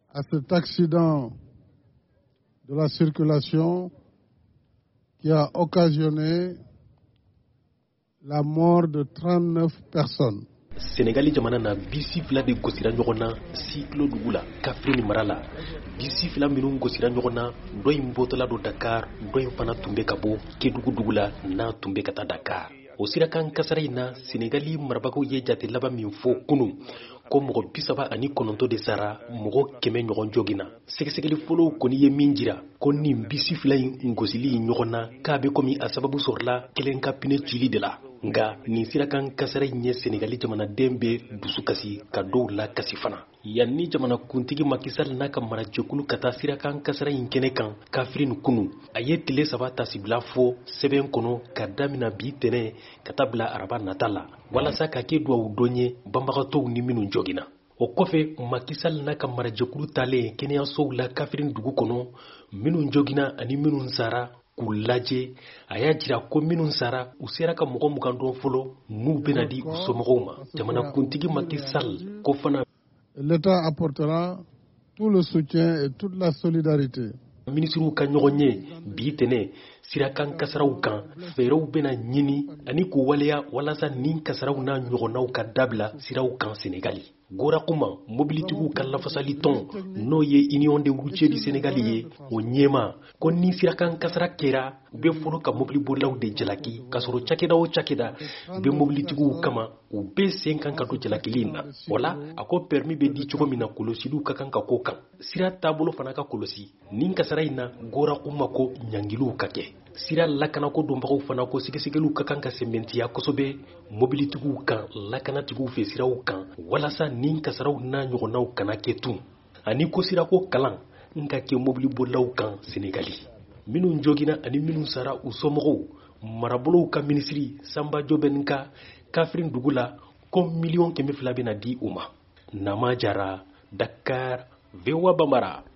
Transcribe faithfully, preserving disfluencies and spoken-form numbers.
à cet accident de la circulation qui a occasionné la mort de trente-neuf personnes. Sénégali jamana na bisi fila de gosira ɲɔgɔn na Siklo dugu la Kaffrine mara la bisi fila minnu gosira ɲɔgɔn na dɔ in bɔtɔla do Dakar dɔ in fana tun bɛ ka bɔ Kédougou dugu la n'a tun bɛ ka taa Dakar. O sirakan kasara in na Sénégali marabagaw ye jate laban min fɔ kunun ko mɔgɔ bi saba ani kɔnɔntɔn de sara mɔgɔ kɛmɛ ɲɔgɔn jogina. Sɛgɛsɛgɛli fɔlɔw kɔni ye min jira ko nin bisi fila in gosili ɲɔgɔn na k'a bɛ komi a sababu sɔrɔla kelen ka pine cili de la. Nga nin sirakan kasara in ye Sénégali jamanaden bɛ dusu kasi ka dɔw la kasi fana. Yanni jamana kuntigi Macky Sall n'a ka marajɛkulu ka taa sirakan kasara in kɛnɛ kan Kaffrine kunu a ye tile saba tasibila fɔ sɛbɛn kɔnɔ ka damina bi tɛnɛ ka taa bila araba nata la walasa ka kɛ duwawu dɔn ye banbagatɔw ni minnu jɔgina. O kɔfɛ Macky Sall n'a ka marajɛkulu talen kɛnɛyasow la Kaffrine dugu kɔnɔ minnu jɔgina ani minnu sara k'u lajɛ a y'a jira ko minnu sara u sera ka mɔgɔ mugan dɔn fɔlɔ n'u bɛna di u somɔgɔw ma. Jamana kuntigi Macky Sall ko fana l'État apportera tout le soutien et toute la solidarité. Ministriw ka ɲɔgɔn ye bi tɛnɛ sirakan kasaraw kan fɛɛrɛw bɛna ɲini ani k'u waleya walasa nin kasaraw n'a ɲɔgɔnnaw ka dabila siraw kan Sénégali. Gora kuma mobilitigiw ka lafasali tɔn n'o ye Union des routiers du Sénégal ye o ɲɛma ko ni sirakan kasara kɛra u bɛ fɔlɔ ka mobilibolilaw de jalaki ka sɔrɔ cakɛda o cakɛda u bɛ mobilitigiw kama u bɛ sen kan ka don jalakili in na. Wala a ko permis bɛ di cogo min na kɔlɔsiliw ka kan ka k'o kan sira taabolo fana ka kɔlɔsi nin kasara in na Gora kuma ko ɲangiliw ka kɛ. Sira lakanako donbagaw fana ko sɛgɛsɛgɛliw ka kan ka sɛmɛntiya kosɛbɛ mobilitigiw kan lakanatigiw fɛ siraw kan walasa nin kasaraw n'a ɲɔgɔnnaw kana kɛ tun ani ko sirako kalan n ka kɛ mobilibolilaw kan Sénégali. Minnu jogina ani minnu sara u somɔgɔw marabolow ka minisiri Samba Jobɛn ka Kaffrine dugu la ko miliyɔn kɛmɛ fila bɛna di u ma. Nama Jara, Dakar, V O A Bambara.